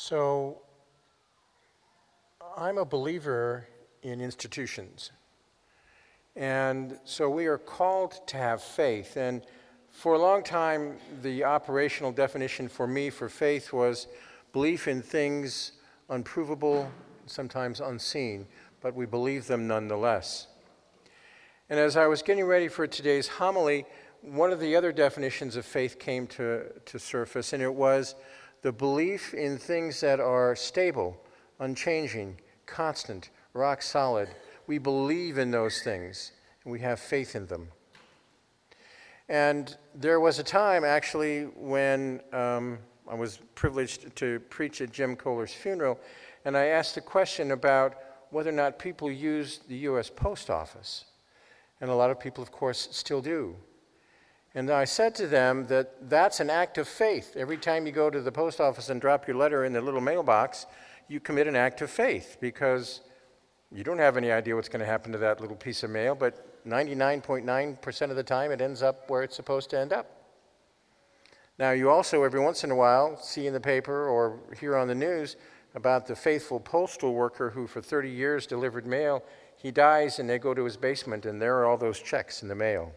So, I'm a believer in institutions. And so we are called to have faith. And for a long time, the operational definition for me for faith was belief in things unprovable, sometimes unseen, but we believe them nonetheless. And as I was getting ready for today's homily, one of the other definitions of faith came to surface, and it was the belief in things that are stable, unchanging, constant, rock solid. We believe in those things, and we have faith in them. And there was a time, actually, when I was privileged to preach at Jim Kohler's funeral, and I asked a question about whether or not people used the U.S. Post Office. And a lot of people, of course, still do. And I said to them that that's an act of faith. Every time you go to the post office and drop your letter in the little mailbox, you commit an act of faith because you don't have any idea what's going to happen to that little piece of mail, but 99.9% of the time it ends up where it's supposed to end up. Now, you also, every once in a while, see in the paper or hear on the news about the faithful postal worker who for 30 years delivered mail. He dies and they go to his basement and there are all those checks in the mail.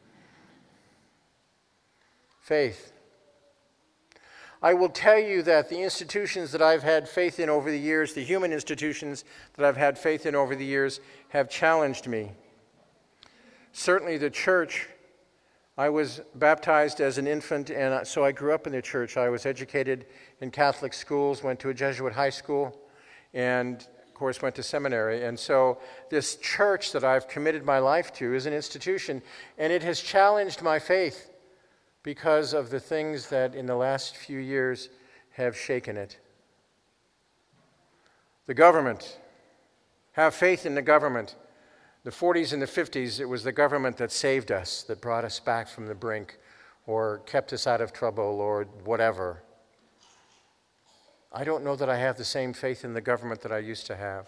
Faith. I will tell you that the institutions that I've had faith in over the years, the human institutions that I've had faith in over the years, have challenged me. Certainly the church. I was baptized as an infant, and so I grew up in the church. I was educated in Catholic schools, went to a Jesuit high school, and of course went to seminary. And so this church that I've committed my life to is an institution, and it has challenged my faith because of the things that in the last few years have shaken it. The government. Have faith in the government. The 40s and the 50s, it was the government that saved us, that brought us back from the brink, or kept us out of trouble, or whatever. I don't know that I have the same faith in the government that I used to have.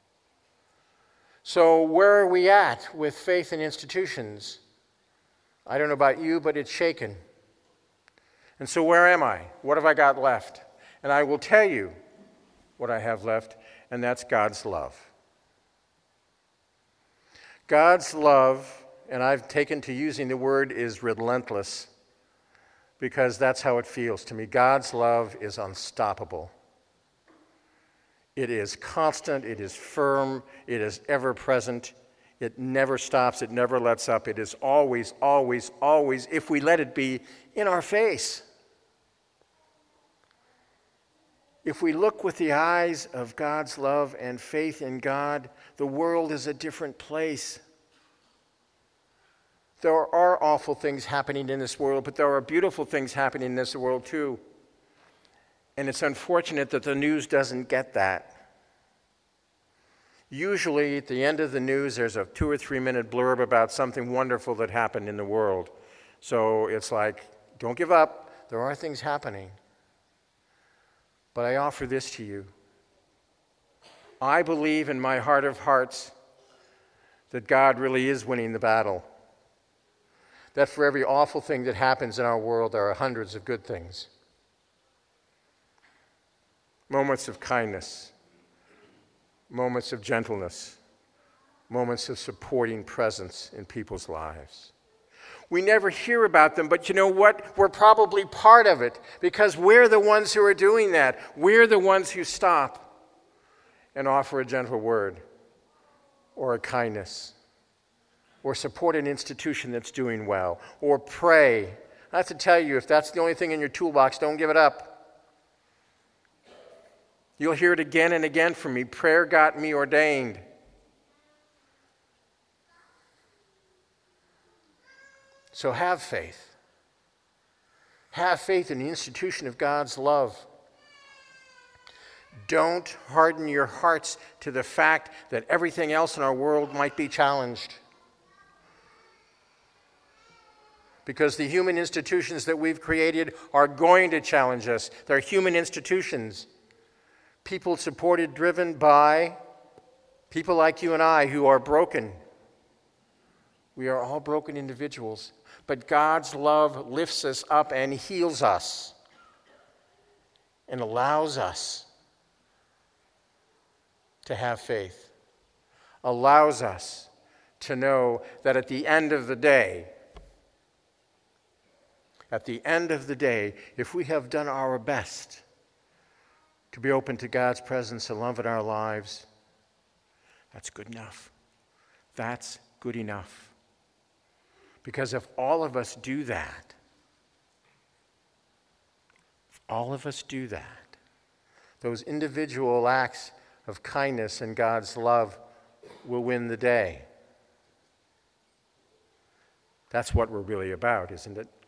So where are we at with faith in institutions? I don't know about you, but it's shaken. And so where am I? What have I got left? And I will tell you what I have left, and that's God's love. God's love, and I've taken to using the word, is relentless, because that's how it feels to me. God's love is unstoppable. It is constant, it is firm, it is ever present. It never stops, it never lets up. It is always, always, always, if we let it be, in our face. If we look with the eyes of God's love and faith in God, the world is a different place. There are awful things happening in this world, but there are beautiful things happening in this world too. And it's unfortunate that the news doesn't get that. Usually, at the end of the news, there's a 2 or 3 minute blurb about something wonderful that happened in the world. So it's like, don't give up. There are things happening. But I offer this to you. I believe in my heart of hearts that God really is winning the battle. That for every awful thing that happens in our world, there are hundreds of good things. Moments of kindness. Moments of gentleness, moments of supporting presence in people's lives. We never hear about them, but you know what? We're probably part of it because we're the ones who are doing that. We're the ones who stop and offer a gentle word or a kindness or support an institution that's doing well or pray. I have to tell you, if that's the only thing in your toolbox, don't give it up. You'll hear it again and again from me. Prayer got me ordained. So have faith. Have faith in the institution of God's love. Don't harden your hearts to the fact that everything else in our world might be challenged. Because the human institutions that we've created are going to challenge us. They're human institutions. People supported, driven by people like you and I who are broken. We are all broken individuals. But God's love lifts us up and heals us. and allows us to have faith, allows us to know that at the end of the day, if we have done our best to be open to God's presence and love in our lives, that's good enough. That's good enough. Because if all of us do that, those individual acts of kindness and God's love will win the day. That's what we're really about, isn't it?